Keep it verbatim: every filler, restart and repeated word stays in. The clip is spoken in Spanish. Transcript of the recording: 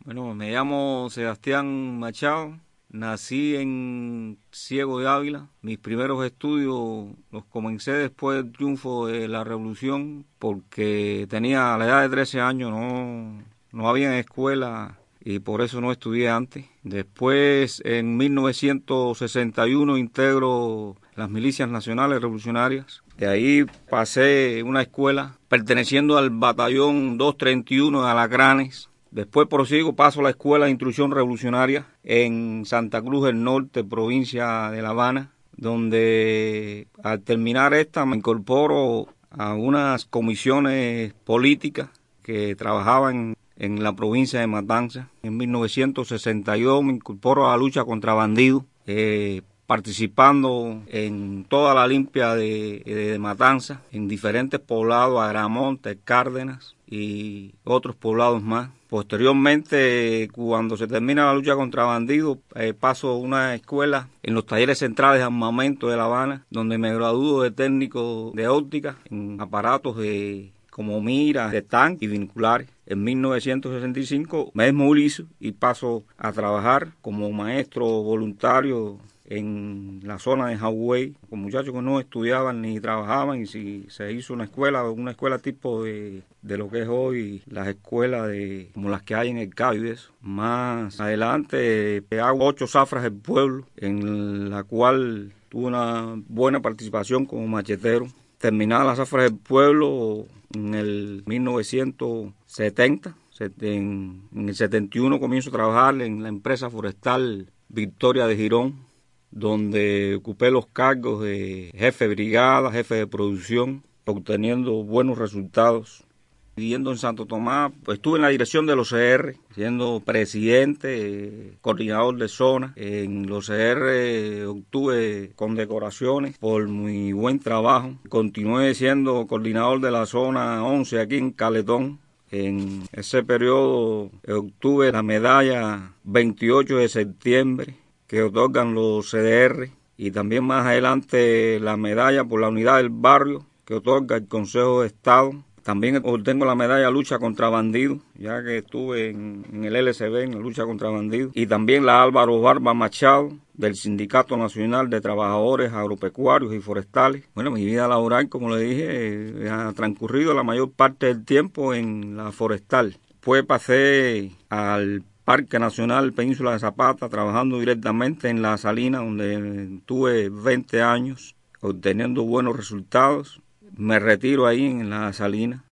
Bueno, me llamo Sebastián Machado, nací en Ciego de Ávila. Mis primeros estudios los comencé después del triunfo de la Revolución porque tenía a la edad de trece años, no, no había escuela y por eso no estudié antes. Después, en mil novecientos sesenta y uno, integro las milicias nacionales revolucionarias. De ahí pasé una escuela perteneciendo al batallón doscientos treinta y uno de Alacranes. Después prosigo, paso a la Escuela de Instrucción Revolucionaria en Santa Cruz del Norte, provincia de La Habana, donde al terminar esta me incorporo a unas comisiones políticas que trabajaban en la provincia de Matanzas. En mil novecientos sesenta y dos me incorporo a la lucha contra bandidos, eh, participando en toda la limpia de, de, de Matanzas, en diferentes poblados, Agramonte, Cárdenas y otros poblados más. Posteriormente, cuando se termina la lucha contra bandidos, eh, paso a una escuela en los talleres centrales de armamento de La Habana, donde me gradúo de técnico de óptica en aparatos de como miras, de tanque y binoculares. En mil novecientos sesenta y cinco me desmovilizo y paso a trabajar como maestro voluntario en la zona de Hawái, con muchachos que no estudiaban ni trabajaban, y si se hizo una escuela, una escuela tipo de, de lo que es hoy las escuelas de como las que hay en el Cabo y eso. Más adelante hago ocho zafras del pueblo, en la cual tuve una buena participación como machetero. Terminada las zafras del pueblo en el mil novecientos setenta, en, en el setenta y uno comienzo a trabajar en la empresa forestal Victoria de Girón, donde ocupé los cargos de jefe de brigada, jefe de producción, obteniendo buenos resultados. Viviendo en Santo Tomás, pues estuve en la dirección de los C R, siendo presidente, eh, coordinador de zona. En los C R obtuve condecoraciones por mi buen trabajo. Continué siendo coordinador de la zona once aquí en Caletón. En ese periodo obtuve la medalla veintiocho de septiembre que otorgan los C D R, y también más adelante la medalla por la unidad del barrio que otorga el Consejo de Estado. También obtengo la medalla lucha contra bandidos, ya que estuve en, en el L C B, en la lucha contra bandidos, y también la Álvaro Barba Machado del Sindicato Nacional de Trabajadores Agropecuarios y Forestales. Bueno, mi vida laboral, como le dije, eh, ha transcurrido la mayor parte del tiempo en la forestal. Después pasé al Parque Nacional Península de Zapata, trabajando directamente en la salina, donde tuve veinte años, obteniendo buenos resultados. Me retiro ahí en la salina.